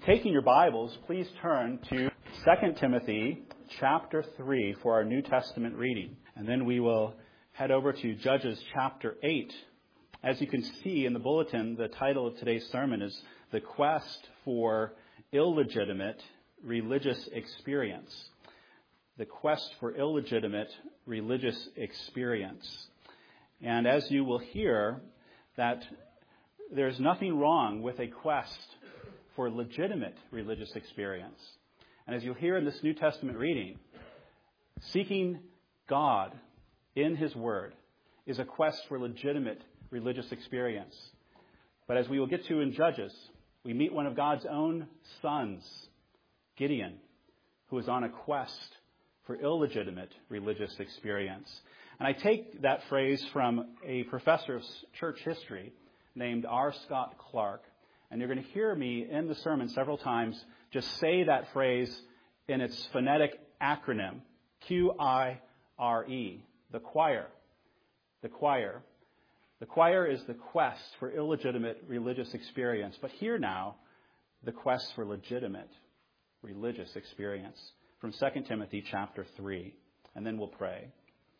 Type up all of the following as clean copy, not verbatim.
taking your Bibles, please turn to 2 Timothy chapter 3 for our New Testament reading. And then we will head over to Judges chapter 8. As you can see in the bulletin, the title of today's sermon is The Quest for Illegitimate Religious Experience. The Quest for Illegitimate Religious Experience. And as you will hear, that there's nothing wrong with a quest for legitimate religious experience. And as you'll hear in this New Testament reading, seeking God in His Word is a quest for legitimate religious experience. But as we will get to in Judges, we meet one of God's own sons, Gideon, who is on a quest for illegitimate religious experience. And I take that phrase from a professor of church history named R. Scott Clark. And you're going to hear me in the sermon several times just say that phrase in its phonetic acronym, Q-I-R-E, the choir. The choir. The choir is the quest for illegitimate religious experience. But here now, the quest for legitimate religious experience from 2 Timothy chapter 3. And then we'll pray.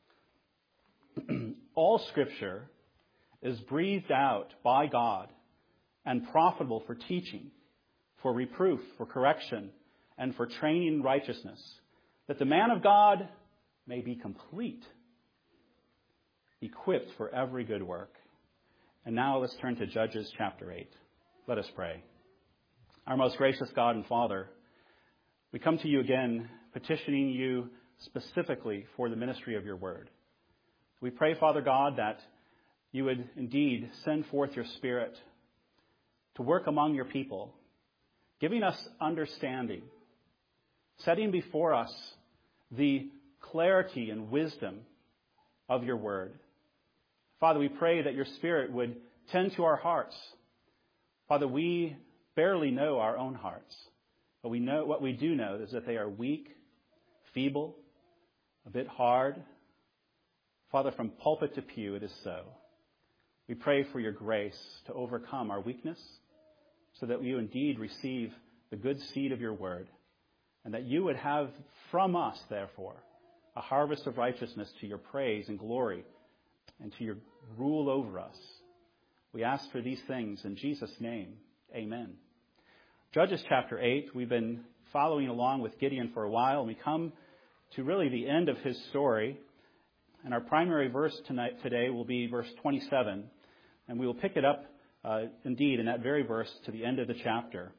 All Scripture is breathed out by God and profitable for teaching, for reproof, for correction, and for training in righteousness, that the man of God may be complete, equipped for every good work. And now let's turn to Judges chapter 8. Let us pray. Our most gracious God and Father, we come to you again, petitioning you specifically for the ministry of your word. We pray, Father God, that you would indeed send forth your Spirit to work among your people, giving us understanding, setting before us the clarity and wisdom of your word. Father, we pray that your Spirit would tend to our hearts. Father, we barely know our own hearts, but we know what we do know is that they are weak, feeble, a bit hard. Father, from pulpit to pew, it is so. We pray for your grace to overcome our weakness so that you indeed receive the good seed of your word and that you would have from us, therefore, a harvest of righteousness to your praise and glory and to your rule over us. We ask for these things in Jesus' name. Amen. Judges chapter 8, we've been following along with Gideon for a while, and we come to really the end of his story. And our primary verse today will be verse 27. And we will pick it up, indeed, in that very verse to the end of the chapter.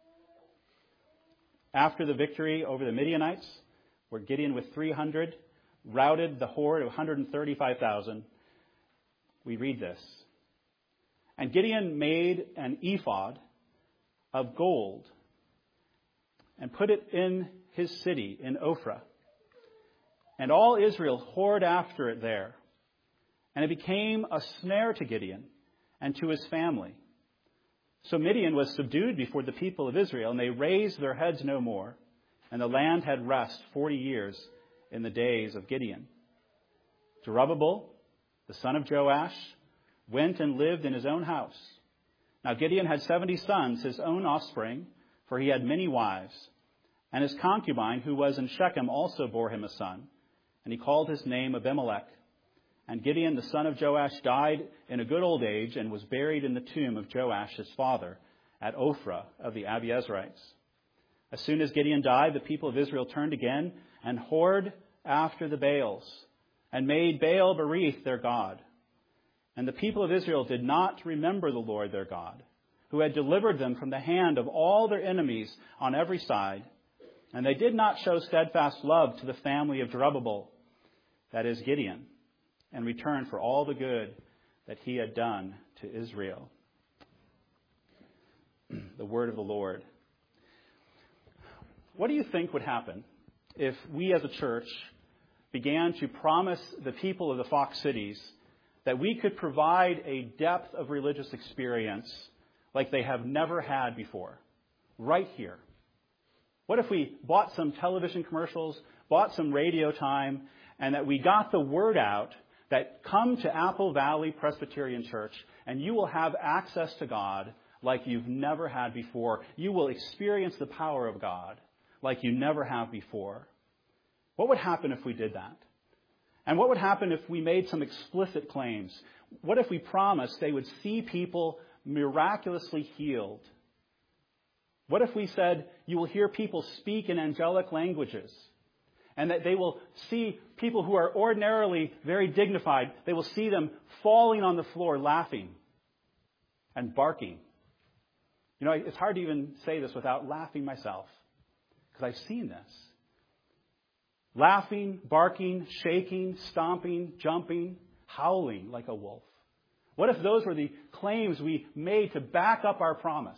After the victory over the Midianites, where Gideon with 300 routed the horde of 135,000, we read this. And Gideon made an ephod of gold and put it in his city in Ophrah. And all Israel whored after it there. And it became a snare to Gideon and to his family. So Midian was subdued before the people of Israel, and they raised their heads no more. And the land had rest 40 years in the days of Gideon. Jerubbaal, the son of Joash, went and lived in his own house. Now Gideon had 70 sons, his own offspring, for he had many wives. And his concubine, who was in Shechem, also bore him a son. And he called his name Abimelech. And Gideon, the son of Joash, died in a good old age and was buried in the tomb of Joash, his father, at Ophrah of the Abiezrites. As soon as Gideon died, the people of Israel turned again and whored after the Baals and made Baal Berith their god. And the people of Israel did not remember the Lord their God, who had delivered them from the hand of all their enemies on every side. And they did not show steadfast love to the family of Jerubbaal, that is Gideon, in return for all the good that he had done to Israel. The word of the Lord. What do you think would happen if we as a church began to promise the people of the Fox Cities that we could provide a depth of religious experience like they have never had before, right here? What if we bought some television commercials, bought some radio time, and that we got the word out that come to Apple Valley Presbyterian Church and you will have access to God like you've never had before. You will experience the power of God like you never have before. What would happen if we did that? And what would happen if we made some explicit claims? What if we promised they would see people miraculously healed? What if we said, you will hear people speak in angelic languages, and that they will see people who are ordinarily very dignified, they will see them falling on the floor laughing and barking. You know, it's hard to even say this without laughing myself, because I've seen this. Laughing, barking, shaking, stomping, jumping, howling like a wolf. What if those were the claims we made to back up our promise?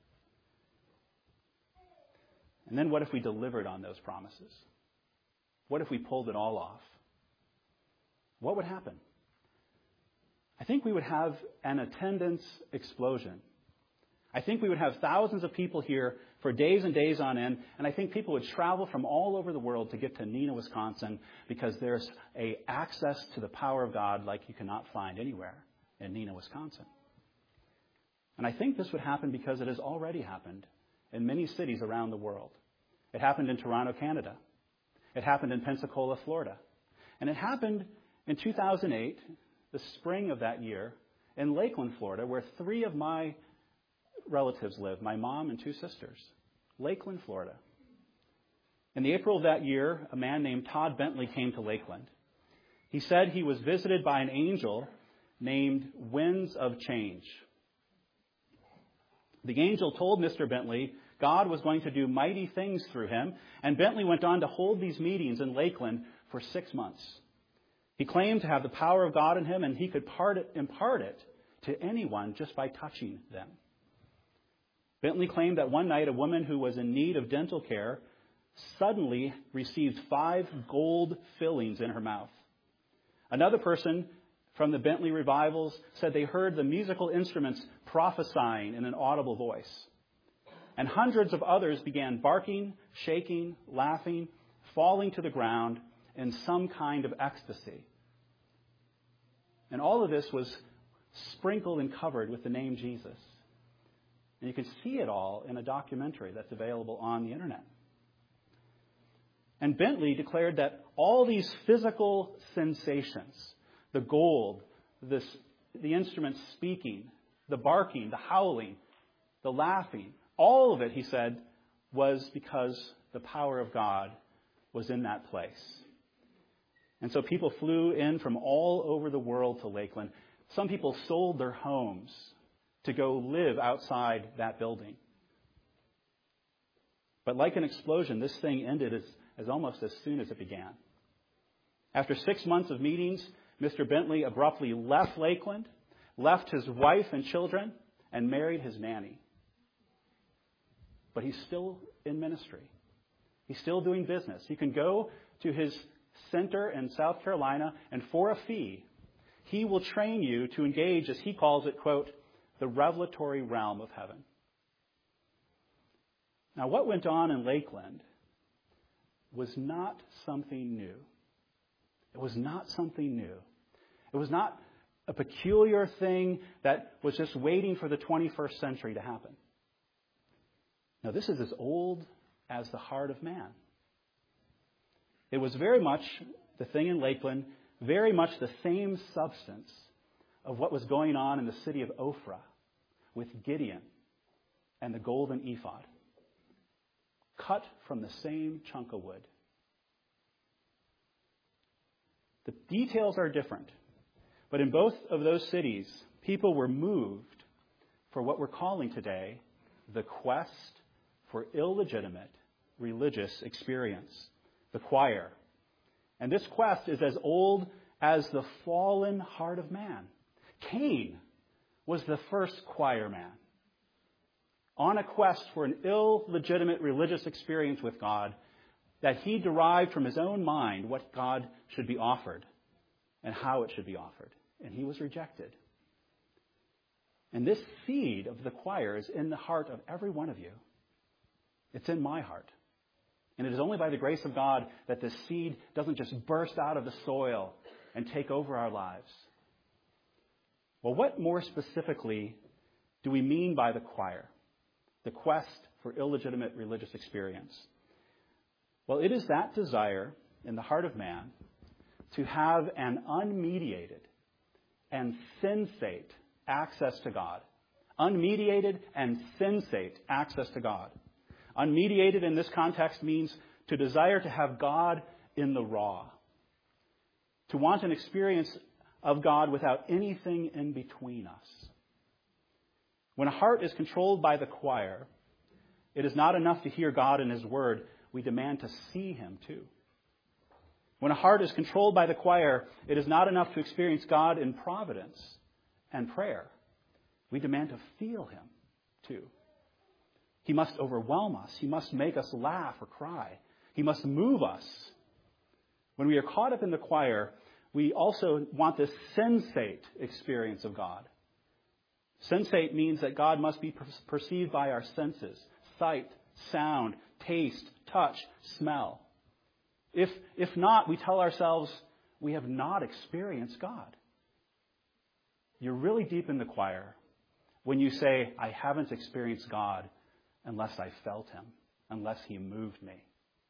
And then what if we delivered on those promises? What if we pulled it all off? What would happen? I think we would have an attendance explosion. I think we would have thousands of people here for days and days on end, and I think people would travel from all over the world to get to Neenah, Wisconsin, because there's a access to the power of God like you cannot find anywhere in Neenah, Wisconsin. And I think this would happen because it has already happened in many cities around the world. It happened in Toronto, Canada. It happened in Pensacola, Florida. And it happened in 2008, the spring of that year, in Lakeland, Florida, where 3 of my relatives live, my mom and 2 sisters. Lakeland, Florida. In the April of that year, a man named Todd Bentley came to Lakeland. He said he was visited by an angel named Winds of Change. The angel told Mr. Bentley God was going to do mighty things through him, and Bentley went on to hold these meetings in Lakeland for 6 months. He claimed to have the power of God in him, and he could impart it to anyone just by touching them. Bentley claimed that one night a woman who was in need of dental care suddenly received 5 gold fillings in her mouth. Another person from the Bentley revivals said they heard the musical instruments prophesying in an audible voice. And hundreds of others began barking, shaking, laughing, falling to the ground in some kind of ecstasy. And all of this was sprinkled and covered with the name Jesus. And you can see it all in a documentary that's available on the internet. And Bentley declared that all these physical sensations, the gold, the instruments speaking, the barking, the howling, the laughing, all of it, he said, was because the power of God was in that place. And so people flew in from all over the world to Lakeland. Some people sold their homes to go live outside that building. But like an explosion, this thing ended as almost as soon as it began. After 6 months of meetings, Mr. Bentley abruptly left Lakeland, left his wife and children, and married his nanny. But he's still in ministry. He's still doing business. You can go to his center in South Carolina, and for a fee, he will train you to engage, as he calls it, quote, the revelatory realm of heaven. Now, what went on in Lakeland was not something new. It was not something new. It was not a peculiar thing that was just waiting for the 21st century to happen. Now, this is as old as the heart of man. It was very much the thing in Lakeland, very much the same substance of what was going on in the city of Ophrah with Gideon and the golden ephod, cut from the same chunk of wood. The details are different, but in both of those cities, people were moved for what we're calling today the quest for illegitimate religious experience, the choir. And this quest is as old as the fallen heart of man. Cain was the first choir man on a quest for an illegitimate religious experience with God that he derived from his own mind what God should be offered and how it should be offered. And he was rejected. And this seed of the choir is in the heart of every one of you. It's in my heart. And it is only by the grace of God that this seed doesn't just burst out of the soil and take over our lives. Well, what more specifically do we mean by the choir, the quest for illegitimate religious experience? Well, it is that desire in the heart of man to have an unmediated and sensate access to God. Unmediated and sensate access to God. Unmediated in this context means to desire to have God in the raw. To want an experience of God without anything in between us. When a heart is controlled by the choir, it is not enough to hear God in His Word. We demand to see Him too. When a heart is controlled by the choir, it is not enough to experience God in providence and prayer. We demand to feel Him too. He must overwhelm us. He must make us laugh or cry. He must move us. When we are caught up in the choir, we also want this sensate experience of God. Sensate means that God must be perceived by our senses: sight, sound, taste, touch, smell. If not, we tell ourselves we have not experienced God. You're really deep in the choir when you say, I haven't experienced God unless I felt Him, unless He moved me.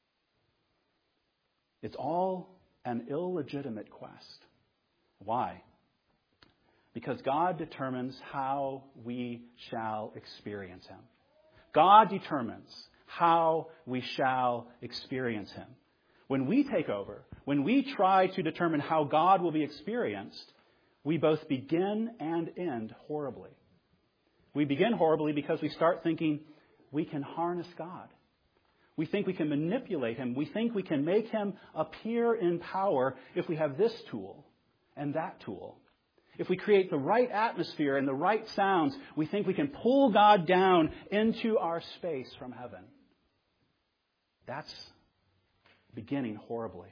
It's all an illegitimate quest. Why? Because God determines how we shall experience Him. God determines how we shall experience Him. When we take over, when we try to determine how God will be experienced, we both begin and end horribly. We begin horribly because we start thinking we can harness God. We think we can manipulate Him. We think we can make Him appear in power if we have this tool and that tool. If we create the right atmosphere and the right sounds, we think we can pull God down into our space from heaven. That's beginning horribly.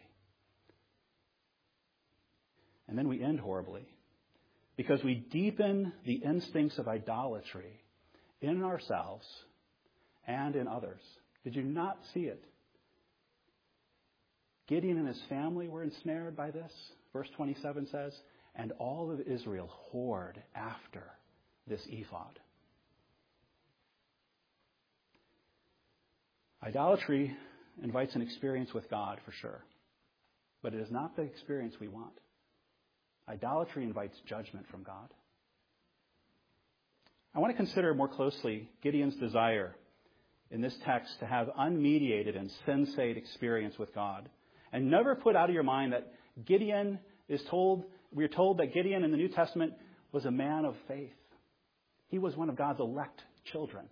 And then we end horribly because we deepen the instincts of idolatry in ourselves and in others. Did you not see it? Gideon and his family were ensnared by this. Verse 27 says, and all of Israel whored after this ephod. Idolatry invites an experience with God for sure, but it is not the experience we want. Idolatry invites judgment from God. I want to consider more closely Gideon's desire in this text to have unmediated and sensate experience with God. And never put out of your mind that we're told that Gideon in the New Testament was a man of faith. He was one of God's elect children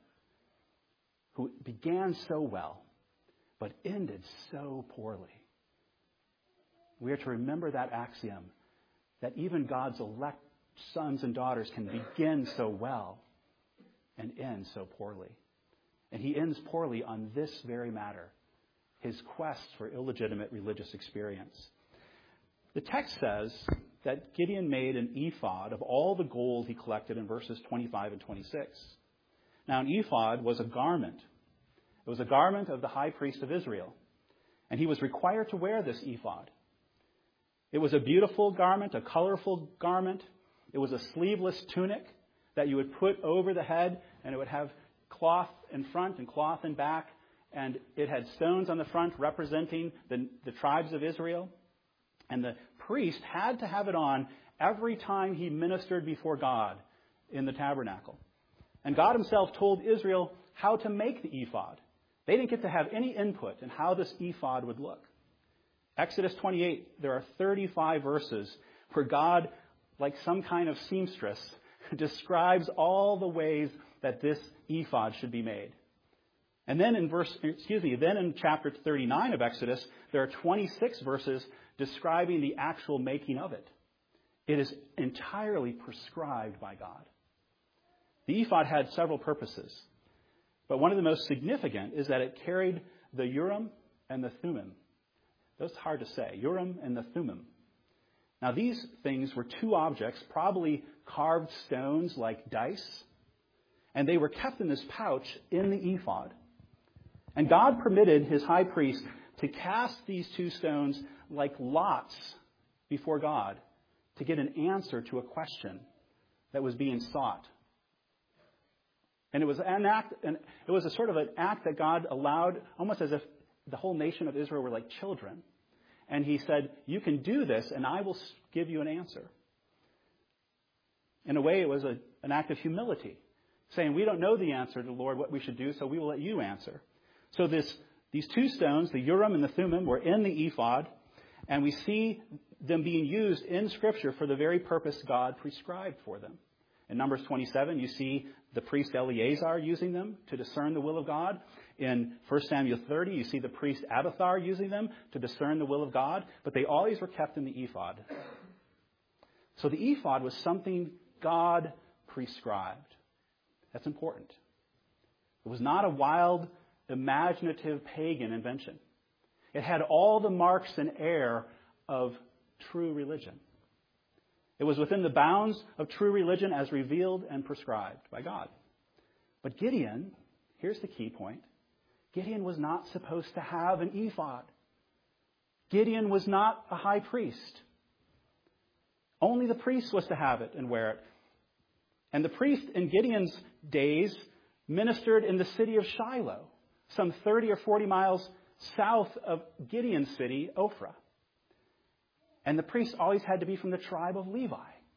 who began so well, but ended so poorly. We are to remember that axiom, that even God's elect sons and daughters can begin so well and end so poorly. And he ends poorly on this very matter, his quest for illegitimate religious experience. The text says that Gideon made an ephod of all the gold he collected in verses 25 and 26. Now, an ephod was a garment. It was a garment of the high priest of Israel. And he was required to wear this ephod. It was a beautiful garment, a colorful garment. It was a sleeveless tunic that you would put over the head, and it would have cloth in front and cloth in back. And it had stones on the front representing the tribes of Israel. And the priest had to have it on every time he ministered before God in the tabernacle. And God Himself told Israel how to make the ephod. They didn't get to have any input in how this ephod would look. Exodus 28, there are 35 verses where God, like some kind of seamstress, describes all the ways that this ephod should be made. And then in chapter 39 of Exodus, there are 26 verses describing the actual making of it. It is entirely prescribed by God. The ephod had several purposes, but one of the most significant is that it carried the Urim and the Thummim. That's hard to say, Urim and the Thummim. Now these things were two objects, probably carved stones like dice, and they were kept in this pouch in the ephod. And God permitted His high priest to cast these two stones like lots before God to get an answer to a question that was being sought. And it was an act, and it was a sort of an act that God allowed, almost as if the whole nation of Israel were like children. And he said, you can do this, and I will give you an answer. In a way, it was an act of humility, saying, we don't know the answer to the Lord, what we should do, so we will let you answer. So these two stones, the Urim and the Thummim, were in the ephod, and we see them being used in Scripture for the very purpose God prescribed for them. In Numbers 27, you see the priest Eleazar using them to discern the will of God. In 1 Samuel 30, you see the priest Abiathar using them to discern the will of God. But they always were kept in the ephod. So the ephod was something God prescribed. That's important. It was not a wild, imaginative pagan invention. It had all the marks and air of true religion. It was within the bounds of true religion as revealed and prescribed by God. But Gideon, here's the key point, Gideon was not supposed to have an ephod. Gideon was not a high priest. Only the priest was to have it and wear it. And the priest in Gideon's days ministered in the city of Shiloh, some 30 or 40 miles south of Gideon's city, Ophrah. And the priest always had to be from the tribe of Levi.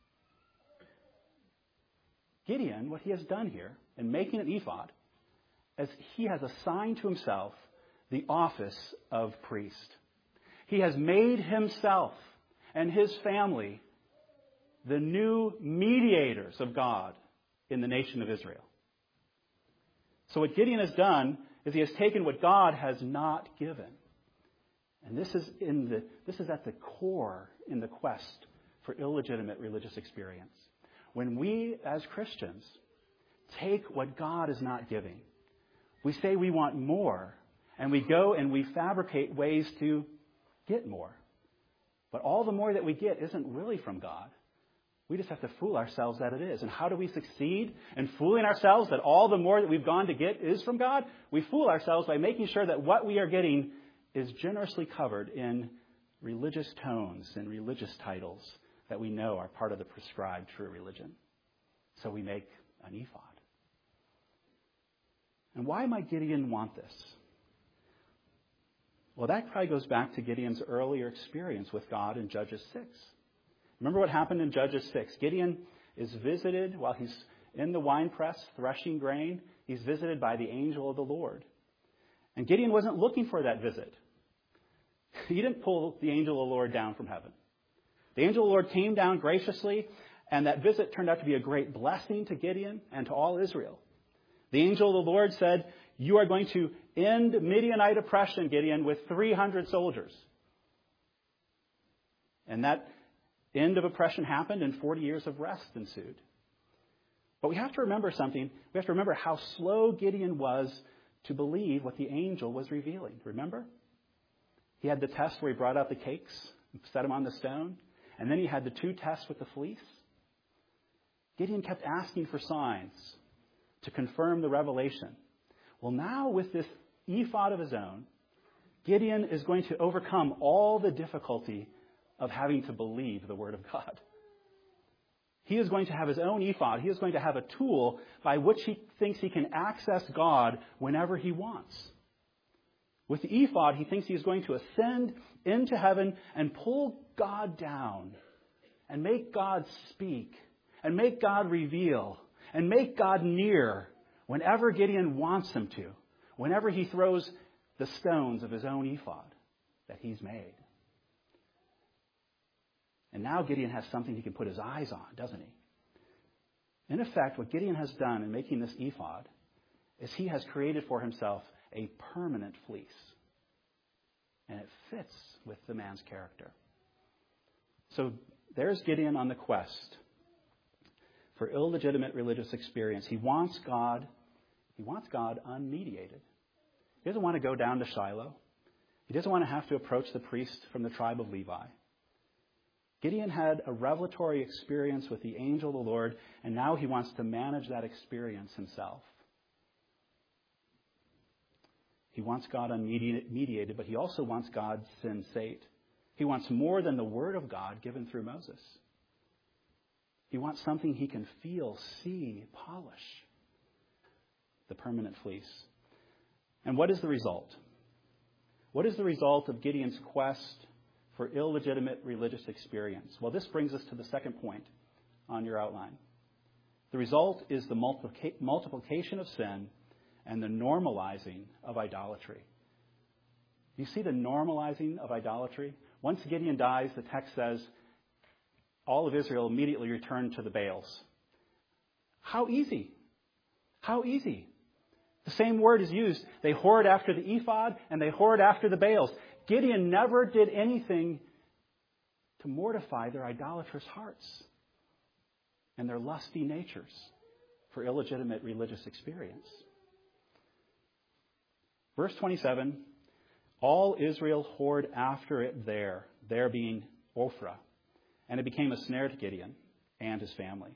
Gideon, what he has done here in making an ephod, is he has assigned to himself the office of priest. He has made himself and his family the new mediators of God in the nation of Israel. So what Gideon has done is he has taken what God has not given. And this is at the core in the quest for illegitimate religious experience. When we as Christians take what God is not giving, we say we want more, and we go and we fabricate ways to get more. But all the more that we get isn't really from God. We just have to fool ourselves that it is. And how do we succeed in fooling ourselves that all the more that we've gone to get is from God? We fool ourselves by making sure that what we are getting is generously covered in religious tones and religious titles that we know are part of the prescribed true religion. So we make an ephod. And why might Gideon want this? Well, that probably goes back to Gideon's earlier experience with God in Judges 6. Remember what happened in Judges 6. Gideon is visited while he's in the winepress threshing grain. He's visited by the angel of the Lord. And Gideon wasn't looking for that visit. He didn't pull the angel of the Lord down from heaven. The angel of the Lord came down graciously, and that visit turned out to be a great blessing to Gideon and to all Israel. The angel of the Lord said, you are going to end Midianite oppression, Gideon, with 300 soldiers. And that end of oppression happened, and 40 years of rest ensued. But we have to remember something. We have to remember how slow Gideon was to believe what the angel was revealing. Remember? He had the test where he brought out the cakes and set them on the stone. And then he had the 2 tests with the fleece. Gideon kept asking for signs to confirm the revelation. Well, now with this ephod of his own, Gideon is going to overcome all the difficulty of having to believe the Word of God. He is going to have his own ephod. He is going to have a tool by which he thinks he can access God whenever he wants. With the ephod, he thinks he is going to ascend into heaven and pull God down and make God speak and make God reveal and make God near whenever Gideon wants him to, whenever he throws the stones of his own ephod that he's made. And now Gideon has something he can put his eyes on, doesn't he? In effect, what Gideon has done in making this ephod is he has created for himself a permanent fleece. And it fits with the man's character. So there's Gideon on the quest for illegitimate religious experience. He wants God unmediated. He doesn't want to go down to Shiloh. He doesn't want to have to approach the priest from the tribe of Levi. Gideon had a revelatory experience with the angel of the Lord, and now he wants to manage that experience himself. He wants God unmediated, but he also wants God sensate. He wants more than the Word of God given through Moses. He wants something he can feel, see, polish. the permanent fleece. And what is the result? What is the result of Gideon's quest for illegitimate religious experience? Well, this brings us to the second point on your outline. The result is the multiplication of sin and the normalizing of idolatry. You see the normalizing of idolatry? Once Gideon dies, the text says, all of Israel immediately returned to the Baals. How easy? How easy? The same word is used. They whored after the ephod and they whored after the Baals. Gideon never did anything to mortify their idolatrous hearts and their lusty natures for illegitimate religious experience. Verse 27, all Israel whored after it there being Ophrah, and it became a snare to Gideon and his family.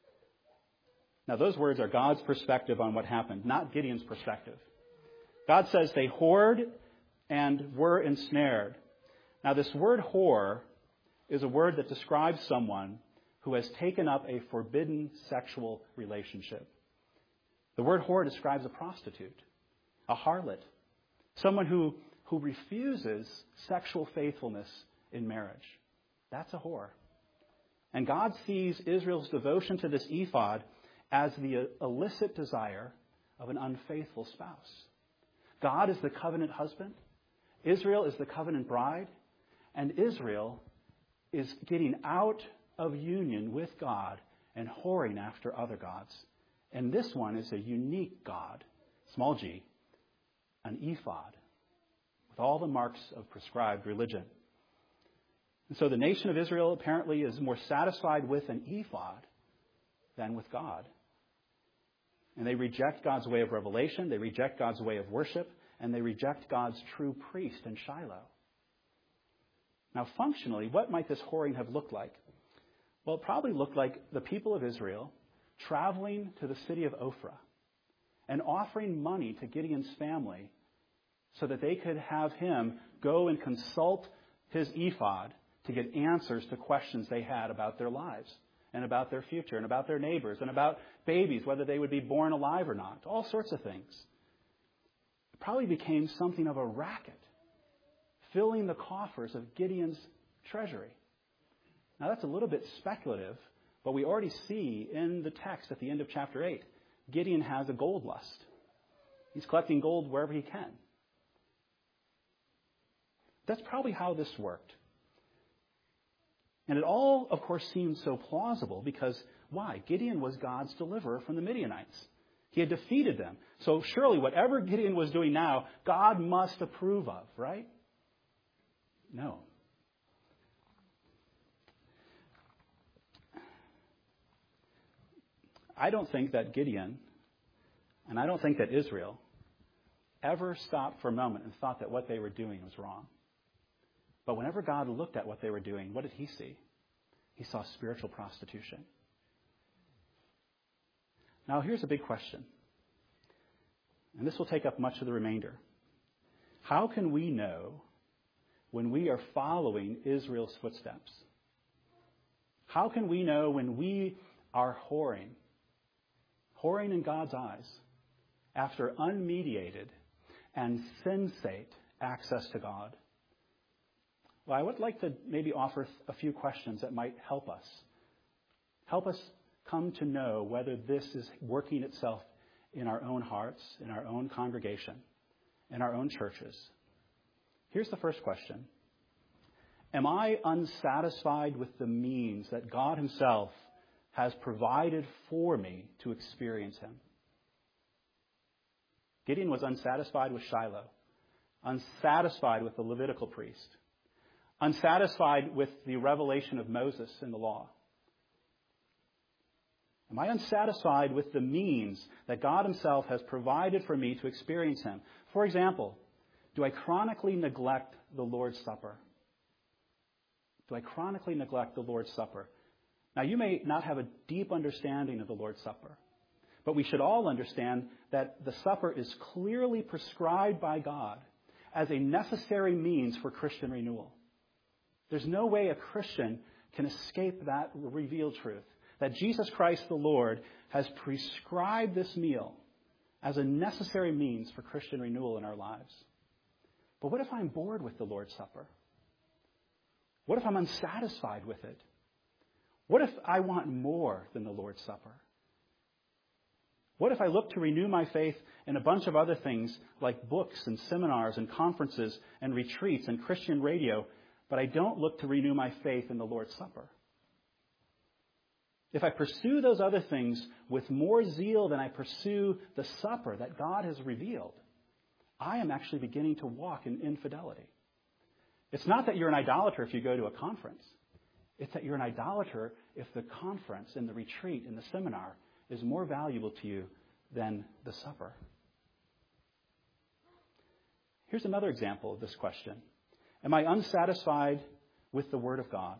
Now, those words are God's perspective on what happened, not Gideon's perspective. God says they whored and were ensnared. Now, this word whore is a word that describes someone who has taken up a forbidden sexual relationship. The word whore describes a prostitute, a harlot, someone who refuses sexual faithfulness in marriage. That's a whore. And God sees Israel's devotion to this ephod as the illicit desire of an unfaithful spouse. God is the covenant husband. Israel is the covenant bride. And Israel is getting out of union with God and whoring after other gods. And this one is a unique God, small g, an ephod, with all the marks of prescribed religion. And so the nation of Israel apparently is more satisfied with an ephod than with God. And they reject God's way of revelation, they reject God's way of worship, and they reject God's true priest in Shiloh. Now, functionally, what might this whoring have looked like? Well, it probably looked like the people of Israel traveling to the city of Ophrah and offering money to Gideon's family so that they could have him go and consult his ephod to get answers to questions they had about their lives and about their future and about their neighbors and about babies, whether they would be born alive or not, all sorts of things. It probably became something of a racket, filling the coffers of Gideon's treasury. Now, that's a little bit speculative, but we already see in the text at the end of chapter 8, Gideon has a gold lust. He's collecting gold wherever he can. That's probably how this worked. And it all, of course, seems so plausible because, why? Gideon was God's deliverer from the Midianites. He had defeated them. So surely whatever Gideon was doing now, God must approve of, right? No. I don't think that Gideon, and I don't think that Israel, ever stopped for a moment and thought that what they were doing was wrong. But whenever God looked at what they were doing, what did he see? He saw spiritual prostitution. Now, here's a big question. And this will take up much of the remainder. How can we know when we are following Israel's footsteps? How can we know when we are whoring in God's eyes after unmediated and sensate access to God? Well, I would like to maybe offer a few questions that might help us. Help us come to know whether this is working itself in our own hearts, in our own congregation, in our own churches. Here's the first question. Am I unsatisfied with the means that God himself has provided for me to experience him? Gideon was unsatisfied with Shiloh, unsatisfied with the Levitical priest, unsatisfied with the revelation of Moses in the law. Am I unsatisfied with the means that God himself has provided for me to experience him? For example, do I chronically neglect the Lord's Supper? Do I chronically neglect the Lord's Supper? Now, you may not have a deep understanding of the Lord's Supper, but we should all understand that the supper is clearly prescribed by God as a necessary means for Christian renewal. There's no way a Christian can escape that revealed truth, that Jesus Christ the Lord has prescribed this meal as a necessary means for Christian renewal in our lives. But what if I'm bored with the Lord's Supper? What if I'm unsatisfied with it? What if I want more than the Lord's Supper? What if I look to renew my faith in a bunch of other things like books and seminars and conferences and retreats and Christian radio, but I don't look to renew my faith in the Lord's Supper? If I pursue those other things with more zeal than I pursue the supper that God has revealed, I am actually beginning to walk in infidelity. It's not that you're an idolater if you go to a conference. It's that you're an idolater if the conference and the retreat and the seminar is more valuable to you than the supper. Here's another example of this question. Am I unsatisfied with the Word of God?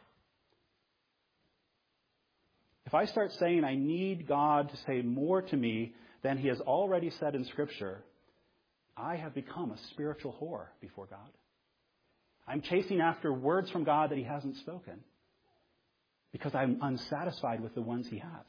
If I start saying I need God to say more to me than He has already said in Scripture, I have become a spiritual whore before God. I'm chasing after words from God that He hasn't spoken because I'm unsatisfied with the ones He has.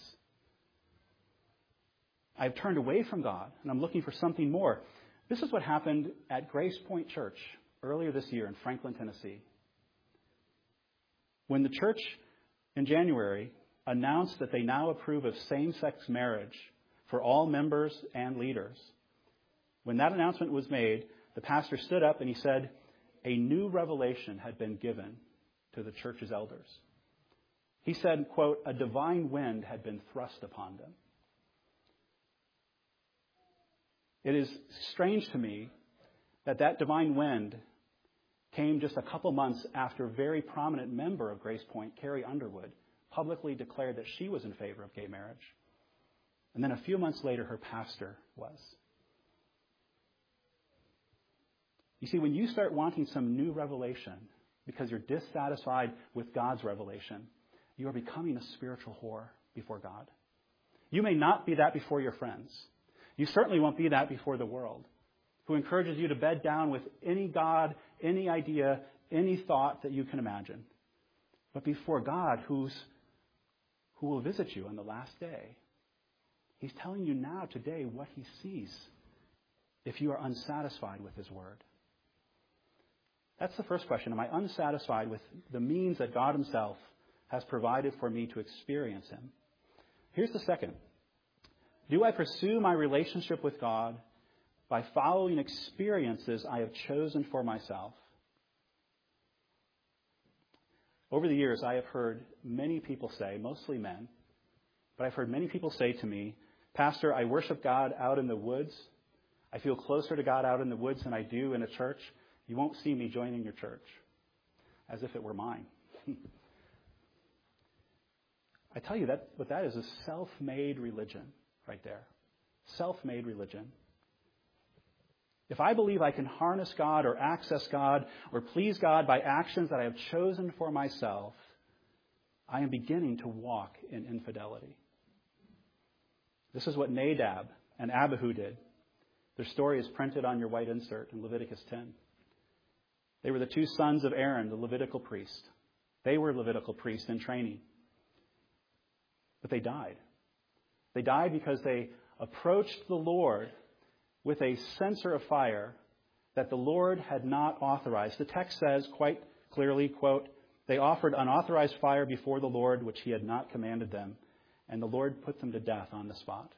I've turned away from God, and I'm looking for something more. This is what happened at Grace Point Church earlier this year in Franklin, Tennessee. When the church in January announced that they now approve of same-sex marriage for all members and leaders, when that announcement was made, the pastor stood up and he said, a new revelation had been given to the church's elders. He said, quote, a divine wind had been thrust upon them. It is strange to me that that divine wind came just a couple months after a very prominent member of Grace Point, Carrie Underwood, publicly declared that she was in favor of gay marriage. And then a few months later, her pastor was. You see, when you start wanting some new revelation because you're dissatisfied with God's revelation, you are becoming a spiritual whore before God. You may not be that before your friends. You certainly won't be that before the world, who encourages you to bed down with any God, any idea, any thought that you can imagine. But before God, who will visit you on the last day, He's telling you now, today, what He sees if you are unsatisfied with His Word. That's the first question. Am I unsatisfied with the means that God Himself has provided for me to experience Him? Here's the second. Do I pursue my relationship with God by following experiences I have chosen for myself? Over the years, I have heard many people say, mostly men, but I've heard many people say to me, Pastor, I worship God out in the woods. I feel closer to God out in the woods than I do in a church. You won't see me joining your church, as if it were mine. I tell you, what that is self-made religion right there. Self-made religion. If I believe I can harness God or access God or please God by actions that I have chosen for myself, I am beginning to walk in infidelity. This is what Nadab and Abihu did. Their story is printed on your white insert in Leviticus 10. They were the two sons of Aaron, the Levitical priest. They were Levitical priests in training. But they died. They died because they approached the Lord with a censer of fire that the Lord had not authorized. The text says quite clearly, quote, they offered unauthorized fire before the Lord, which He had not commanded them, and the Lord put them to death on the spot.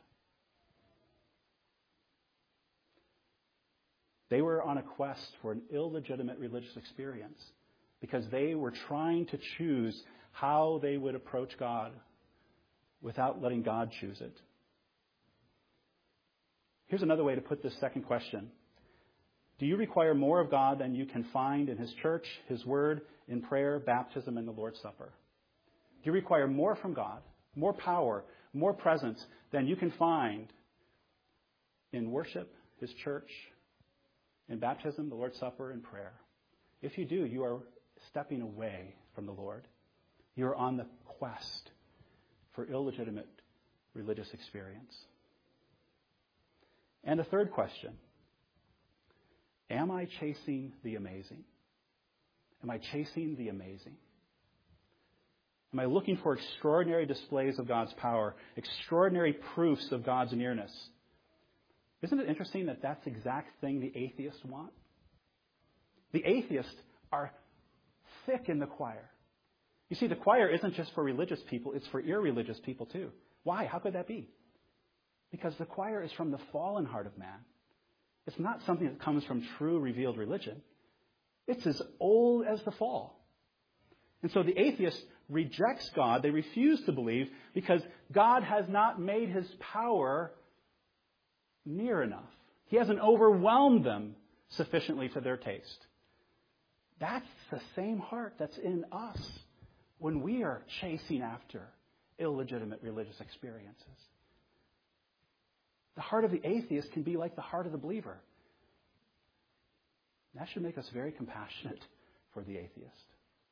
They were on a quest for an illegitimate religious experience because they were trying to choose how they would approach God without letting God choose it. Here's another way to put this second question. Do you require more of God than you can find in His church, His Word, in prayer, baptism, and the Lord's Supper? Do you require more from God, more power, more presence than you can find in worship, His church, in baptism, the Lord's Supper, and prayer? If you do, you are stepping away from the Lord. You are on the quest for illegitimate religious experience. And a third question. Am I chasing the amazing? Am I chasing the amazing? Am I looking for extraordinary displays of God's power, extraordinary proofs of God's nearness? Isn't it interesting that that's the exact thing the atheists want? The atheists are thick in the choir. You see, the choir isn't just for religious people, it's for irreligious people too. Why? How could that be? Because the choir is from the fallen heart of man. It's not something that comes from true revealed religion. It's as old as the fall. And so the atheist rejects God. They refuse to believe because God has not made his power near enough. He hasn't overwhelmed them sufficiently to their taste. That's the same heart that's in us when we are chasing after illegitimate religious experiences. The heart of the atheist can be like the heart of the believer. That should make us very compassionate for the atheist.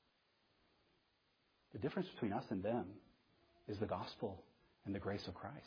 The difference between us and them is the gospel and the grace of Christ.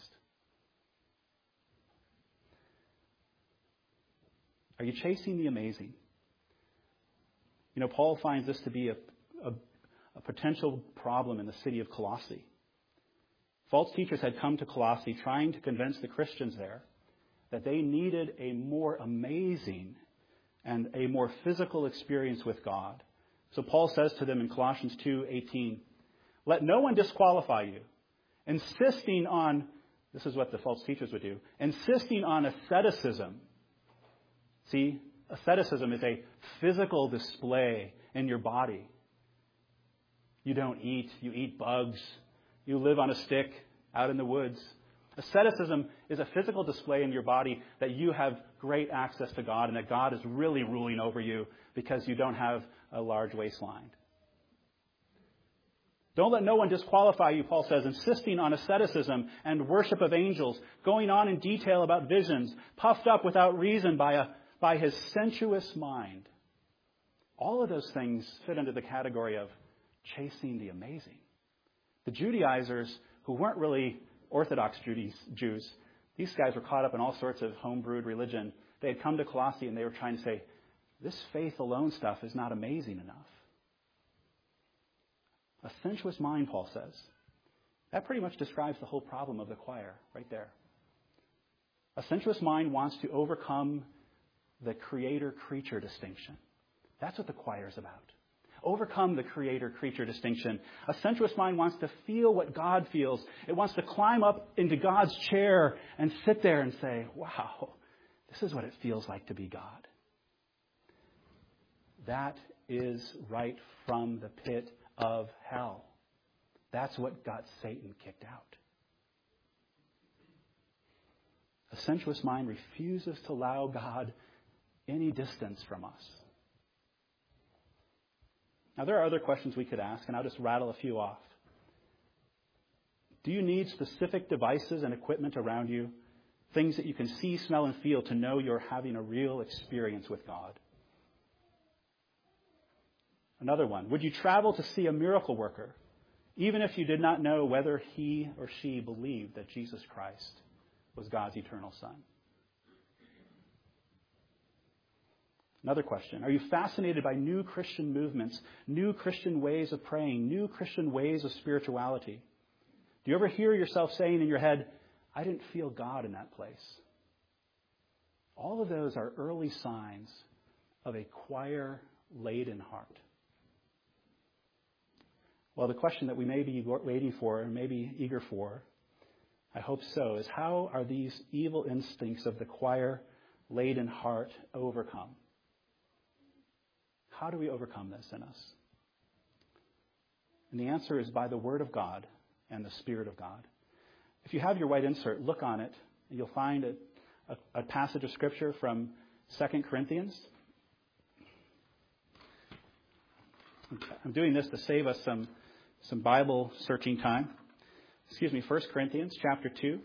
Are you chasing the amazing? You know, Paul finds this to be a potential problem in the city of Colossae. False teachers had come to Colossae trying to convince the Christians there that they needed a more amazing and a more physical experience with God. So Paul says to them in Colossians 2:18, "Let no one disqualify you, insisting on," this is what the false teachers would do, "insisting on asceticism." See, asceticism is a physical display in your body. You don't eat, you eat bugs. You live on a stick out in the woods. Asceticism is a physical display in your body that you have great access to God and that God is really ruling over you because you don't have a large waistline. Don't let no one disqualify you, Paul says, insisting on asceticism and worship of angels, going on in detail about visions, puffed up without reason by his sensuous mind. All of those things fit under the category of chasing the amazing. The Judaizers, who weren't really Orthodox Jews, these guys were caught up in all sorts of homebrewed religion. They had come to Colossae and they were trying to say, this faith alone stuff is not amazing enough. A sensuous mind, Paul says. That pretty much describes the whole problem of the choir right there. A sensuous mind wants to overcome the creator-creature distinction. That's what the choir is about. Overcome the creator-creature distinction. A sensuous mind wants to feel what God feels. It wants to climb up into God's chair and sit there and say, wow, this is what it feels like to be God. That is right from the pit of hell. That's what got Satan kicked out. A sensuous mind refuses to allow God any distance from us. Now, there are other questions we could ask, and I'll just rattle a few off. Do you need specific devices and equipment around you, things that you can see, smell, and feel to know you're having a real experience with God? Another one, would you travel to see a miracle worker, even if you did not know whether he or she believed that Jesus Christ was God's eternal Son? Another question, are you fascinated by new Christian movements, new Christian ways of praying, new Christian ways of spirituality? Do you ever hear yourself saying in your head, I didn't feel God in that place? All of those are early signs of a choir-laden heart. Well, the question that we may be waiting for and may be eager for, I hope so, is how are these evil instincts of the choir-laden heart overcome? How do we overcome this in us? And the answer is by the Word of God and the Spirit of God. If you have your white insert, look on it, and you'll find a passage of Scripture from 2 Corinthians. I'm doing this to save us some Bible searching time. 1 Corinthians chapter 2.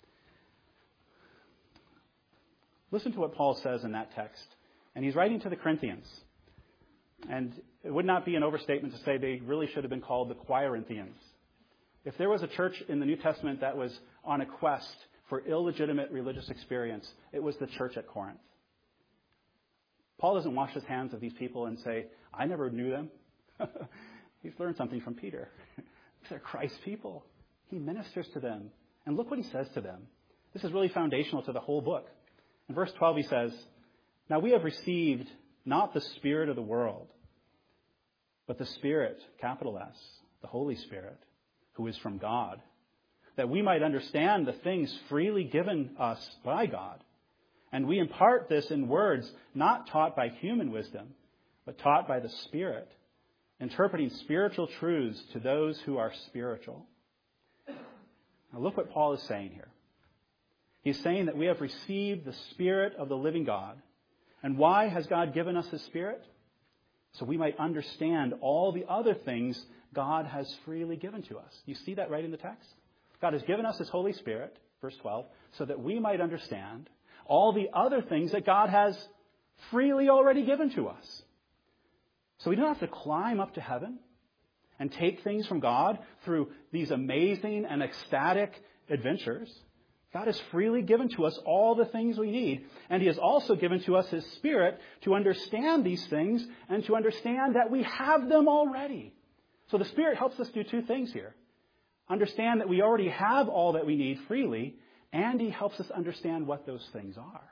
Listen to what Paul says in that text. And he's writing to the Corinthians. And it would not be an overstatement to say they really should have been called the Choirinthians. If there was a church in the New Testament that was on a quest for illegitimate religious experience, it was the church at Corinth. Paul doesn't wash his hands of these people and say, I never knew them. He's learned something from Peter. These are Christ's people. He ministers to them. And look what he says to them. This is really foundational to the whole book. In verse 12 he says, "Now we have received not the spirit of the world, but the Spirit, capital S, the Holy Spirit, who is from God, that we might understand the things freely given us by God. And we impart this in words not taught by human wisdom, but taught by the Spirit, interpreting spiritual truths to those who are spiritual." Now look what Paul is saying here. He's saying that we have received the Spirit of the living God. And why has God given us His Spirit? So we might understand all the other things God has freely given to us. You see that right in the text? God has given us His Holy Spirit, verse 12, so that we might understand all the other things that God has freely already given to us. So we don't have to climb up to heaven and take things from God through these amazing and ecstatic adventures. God has freely given to us all the things we need. And He has also given to us His Spirit to understand these things and to understand that we have them already. So the Spirit helps us do two things here. Understand that we already have all that we need freely, and He helps us understand what those things are.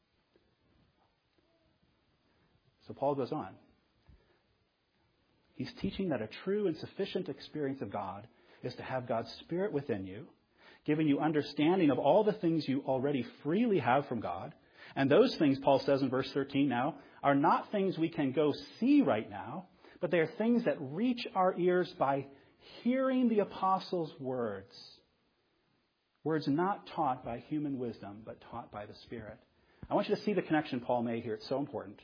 So Paul goes on. He's teaching that a true and sufficient experience of God is to have God's Spirit within you, giving you understanding of all the things you already freely have from God. And those things, Paul says in verse 13 now, are not things we can go see right now, but they are things that reach our ears by hearing the apostles' words. Words not taught by human wisdom, but taught by the Spirit. I want you to see the connection Paul made here. It's so important.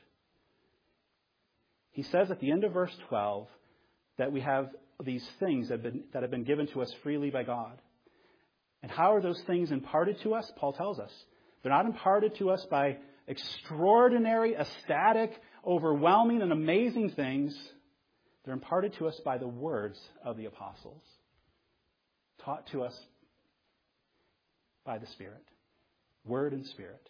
He says at the end of verse 12 that we have these things that have been given to us freely by God. And how are those things imparted to us? Paul tells us. They're not imparted to us by extraordinary, ecstatic, overwhelming, and amazing things. They're imparted to us by the words of the apostles, taught to us by the Spirit. Word and Spirit.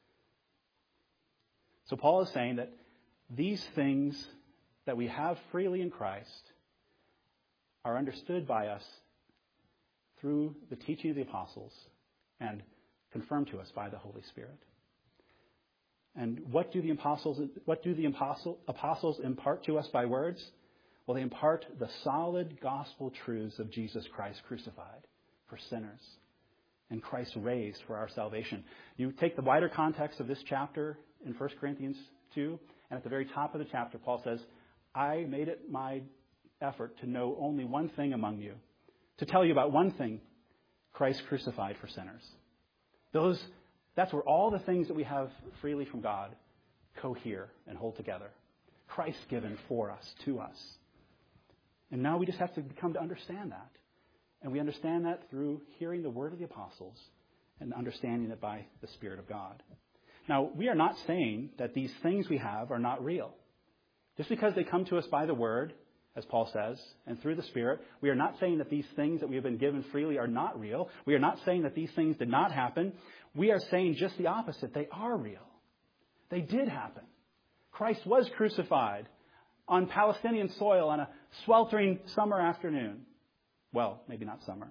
So Paul is saying that these things that we have freely in Christ are understood by us through the teaching of the apostles and confirmed to us by the Holy Spirit. And what do the apostles impart to us by words? Well, they impart the solid gospel truths of Jesus Christ crucified for sinners and Christ raised for our salvation. You take the wider context of this chapter in 1 Corinthians 2, and at the very top of the chapter, Paul says, "I made it my effort to know only one thing among you, to tell you about one thing, Christ crucified for sinners." That's where all the things that we have freely from God cohere and hold together. Christ given for us, to us. And now we just have to come to understand that. And we understand that through hearing the word of the apostles and understanding it by the Spirit of God. Now, we are not saying that these things we have are not real. Just because they come to us by the word, as Paul says, and through the Spirit, we are not saying that these things that we have been given freely are not real. We are not saying that these things did not happen. We are saying just the opposite. They are real. They did happen. Christ was crucified on Palestinian soil on a sweltering summer afternoon. Well, maybe not summer.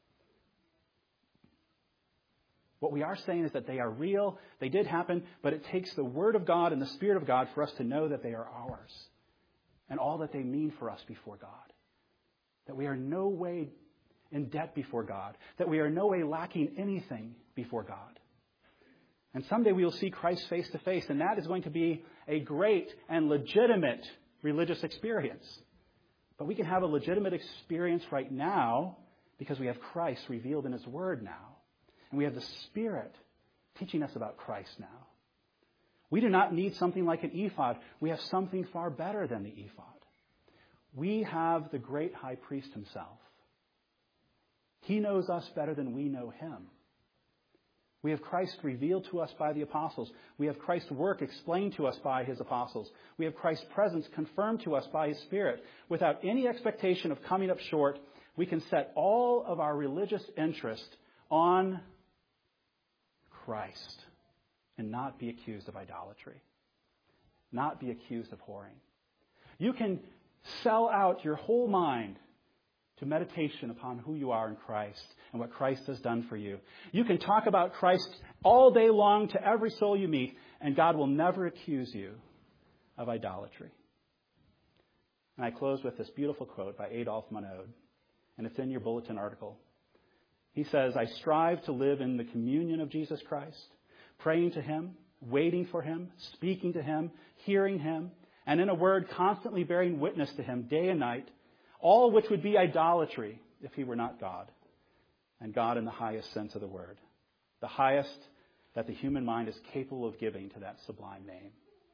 What we are saying is that they are real, they did happen, but it takes the Word of God and the Spirit of God for us to know that they are ours and all that they mean for us before God. That we are no way in debt before God, that we are no way lacking anything before God. And someday we will see Christ face to face, and that is going to be a great and legitimate religious experience. But we can have a legitimate experience right now because we have Christ revealed in His Word now. And we have the Spirit teaching us about Christ now. We do not need something like an ephod. We have something far better than the ephod. We have the great high priest Himself. He knows us better than we know Him. We have Christ revealed to us by the apostles. We have Christ's work explained to us by His apostles. We have Christ's presence confirmed to us by His Spirit. Without any expectation of coming up short, we can set all of our religious interest on Christ and not be accused of idolatry, not be accused of whoring. You can sell out your whole mind to meditation upon who you are in Christ and what Christ has done for you. You can talk about Christ all day long to every soul you meet, and God will never accuse you of idolatry. And I close with this beautiful quote by Adolphe Monod, and it's in your bulletin article. He says, "I strive to live in the communion of Jesus Christ, praying to him, waiting for him, speaking to him, hearing him, and in a word, constantly bearing witness to him day and night, all which would be idolatry if he were not God, and God in the highest sense of the word, the highest that the human mind is capable of giving to that sublime name."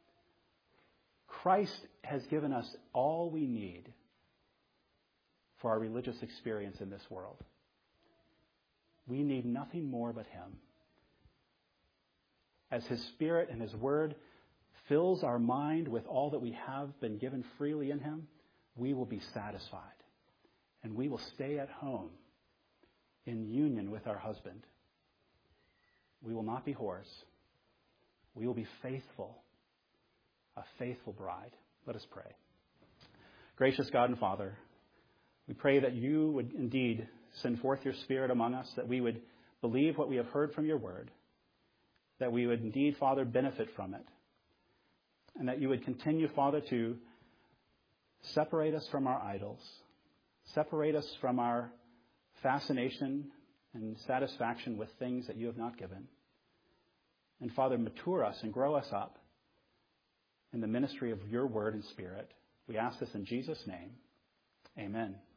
Christ has given us all we need for our religious experience in this world. We need nothing more but him. As his Spirit and his Word fills our mind with all that we have been given freely in him, we will be satisfied. And we will stay at home in union with our husband. We will not be whores. We will be faithful, a faithful bride. Let us pray. Gracious God and Father, we pray that you would indeed send forth your Spirit among us, that we would believe what we have heard from your word, that we would indeed, Father, benefit from it, and that you would continue, Father, to separate us from our idols, separate us from our fascination and satisfaction with things that you have not given. And Father, mature us and grow us up in the ministry of your word and Spirit. We ask this in Jesus' name. Amen.